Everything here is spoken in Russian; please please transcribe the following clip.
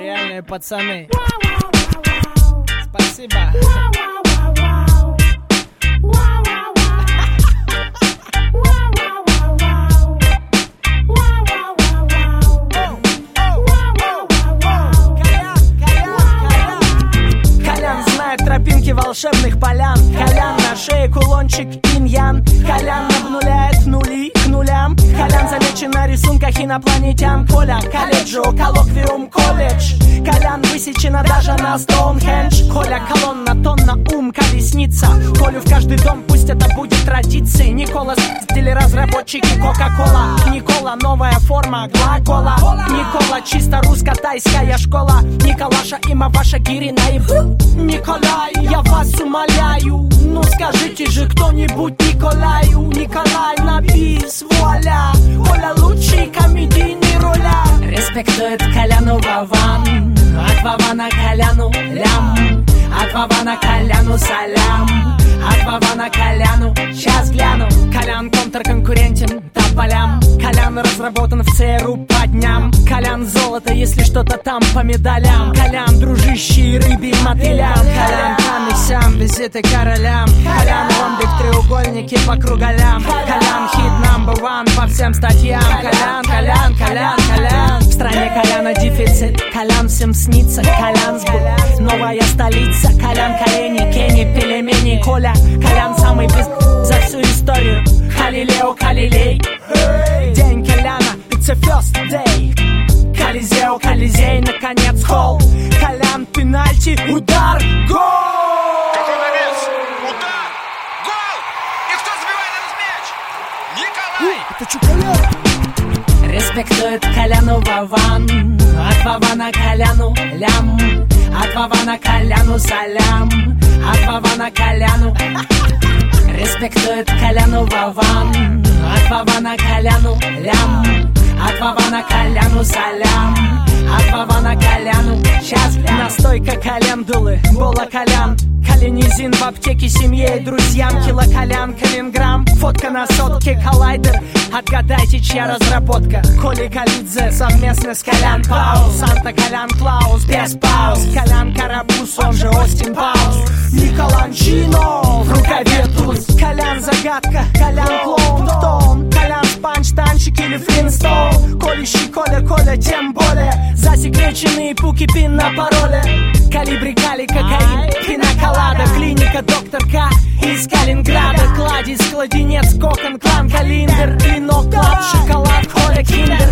реальные пацаны. Спасибо. Тропинки волшебных полян. Колян на шее кулончик инь-ян. Колян обнуляет нули к нулям. Колян замечен на рисунках инопланетян. Коля, колледжу, коллоквиум, колледж. Колян высечена даже на Стоунхендж. Коля, колонна, тонна, ум, колесница. Колю в каждый дом, пусть это будет традицией. Никола, разработчики Кока-Кола. Никола, новая форма глагола. Никола, чисто русско-тайская школа. Николаша, имя ваша Гирина и Николай, я вас умоляю, ну скажите же кто-нибудь Николаю. Николай на бис, вуаля. Коля лучший комедийный роля. Респектует Коляну Вован. От Вована Коляну лям. От Вована Коляну салям. От Вована Коляну сейчас гляну. Колян контрконкурентен тополям. Колян разработан в ЦРУ по дням. Колян золото, если что-то там по медалям. Колян дружище рыбий мотылям. Колян там и сям, визиты королям. Колян ромбик, треугольники по круголям. Колян хит number one по всем статьям. Колян, Колян, Колян, Колян. В стране Коляна дефицит, Колян всем снится. Колян сбыт, новая столица. Колян колени, Кенни, пельмени. Коля, Колян самый за всю историю. Халилео, Халилей. День Коляна, it's a first day. Колизео, Колизей, наконец холл. Колян, пенальти, удар, гол! Какой навес! Удар! Гол! И кто забивает этот мяч? Николай! Респектует Коляну Вован. От Вована Коляну лям. От Вована Коляну салям. От Вована Коляну. Респектует Коляну Вован. От Вована Коляну лям. От Вована Коляну салям. От Вована Коляну сейчас настойка календулы, бола Колян. Коленизин в аптеке семье и друзьям. Кило Колян, калинграмм. Фотка на сотке, коллайдер. Отгадайте, чья разработка. Коли Калидзе совместно с Колян Паус. Санта Колян Клаус без пауз. Колян Карапуз, он же Остин Пауз. Николанчино в рукаве туз. Колян загадка, Колян клоун, кто он? Колян спанч, танчик или флинстоун? Колющий Коля, Коля, тем более. Засекреченные пуки, пин на пароле. Калибри, кали, кокаин, пинаколада. Клиника, доктор К из Калининграда. Кладезь, кладенец, кокон, клан, калиндер. Клинок, клад, шоколад, Коля, киндер.